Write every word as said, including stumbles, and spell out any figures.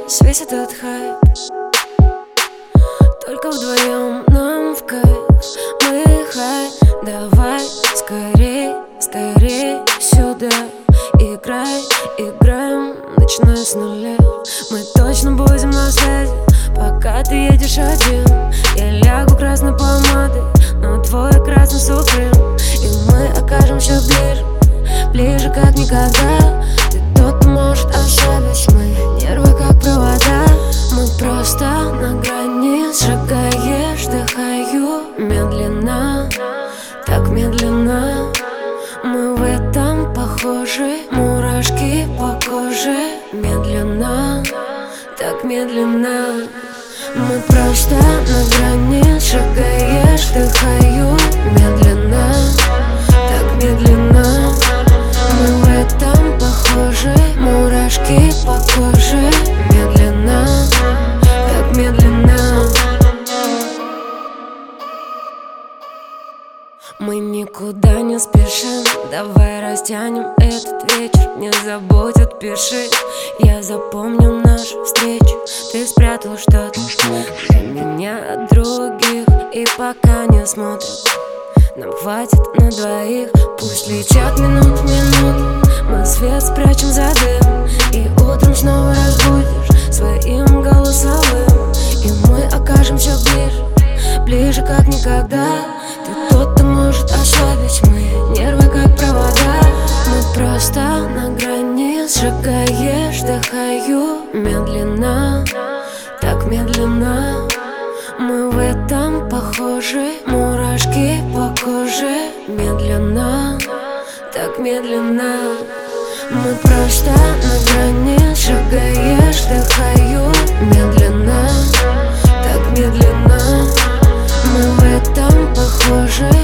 нас весь этот хайп. Только вдвоем нам в кайф. Мы хай, давай скорей, скорей сюда. Играй, играем, начиная с нуля. Мы точно будем на связи, пока ты едешь один. Я лягу красной помадой на твой красный суприм, и мы окажемся ближе, ближе как никогда. Ты тот, кто может ослабить мои нервы как провода. Мы просто на грани, сжигаешь, дыхаю медленно, так медленно. Мы в этом похожи, мурашки по коже. Медленно, так медленно. Мы просто на грани, шагаешь, дыхаю медленно, так медленно. Мы в этом похожи, мурашки по коже. Медленно, так медленно. Мы никуда не спешим, давай растянем этот вечер. Не забудь, отпиши, я запомню нашу встречу. Ты спрятал что-то для меня от других, и пока не смотрят, нам хватит на двоих. Пусть летят минут в минут, мы свет спрячем за дым, и утром снова разбудишь своим голосовым. И мы окажемся ближе, ближе как никогда. Ты тот, кто может ослабить мои нервы как провода. Мы просто на грани, сжигаешь, дыхаю медленно, так медленно. Мы в этом похожи, мурашки по коже. Медленно, так медленно. Мы просто на грани, сжигаешь, дыхаю медленно, так медленно. Мы в этом похожи.